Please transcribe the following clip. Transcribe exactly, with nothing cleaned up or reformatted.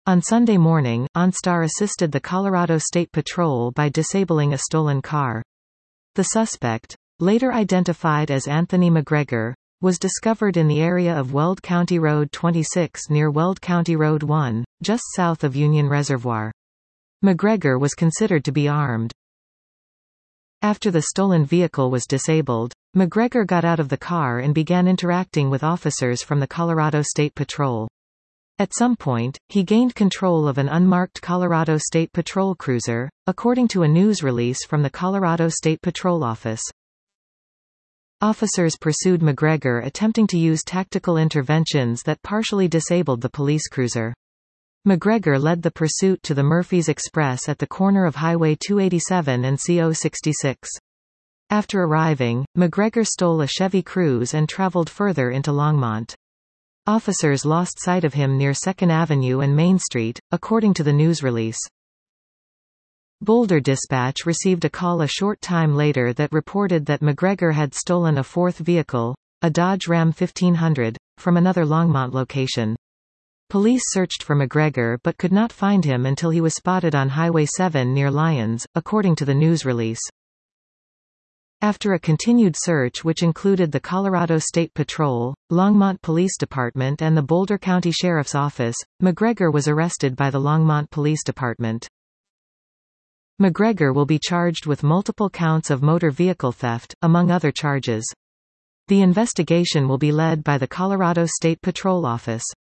On Sunday morning, OnStar assisted the Colorado State Patrol by disabling a stolen car. The suspect, later identified as Anthony McGregor, was discovered in the area of Weld County Road twenty-six near Weld County Road one, just south of Union Reservoir. McGregor was considered to be armed. After the stolen vehicle was disabled, McGregor got out of the car and began interacting with officers from the Colorado State Patrol. At some point, he gained control of an unmarked Colorado State Patrol cruiser, according to a news release from the Colorado State Patrol office. Officers pursued McGregor, attempting to use tactical interventions that partially disabled the police cruiser. McGregor led the pursuit to the Murphy's Express at the corner of Highway two eighty-seven and C O sixty-six. After arriving, McGregor stole a Chevy Cruze and traveled further into Longmont. Officers lost sight of him near second Avenue and Main Street, according to the news release. Boulder Dispatch received a call a short time later that reported that McGregor had stolen a fourth vehicle, a Dodge Ram fifteen hundred, from another Longmont location. Police searched for McGregor but could not find him until he was spotted on Highway seven near Lyons, according to the news release. After a continued search which included the Colorado State Patrol, Longmont Police Department and the Boulder County Sheriff's Office, McGregor was arrested by the Longmont Police Department. McGregor will be charged with multiple counts of motor vehicle theft, among other charges. The investigation will be led by the Colorado State Patrol Office.